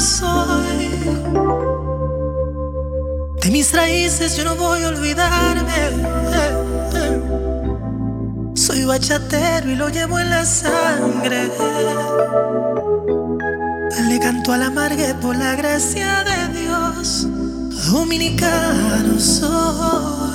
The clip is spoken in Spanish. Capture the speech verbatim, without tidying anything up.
soy. De mis raíces yo no voy a olvidarme. Soy bachatero y lo llevo en la sangre. Le canto al amargue por la gracia de Dios. Dominicano soy.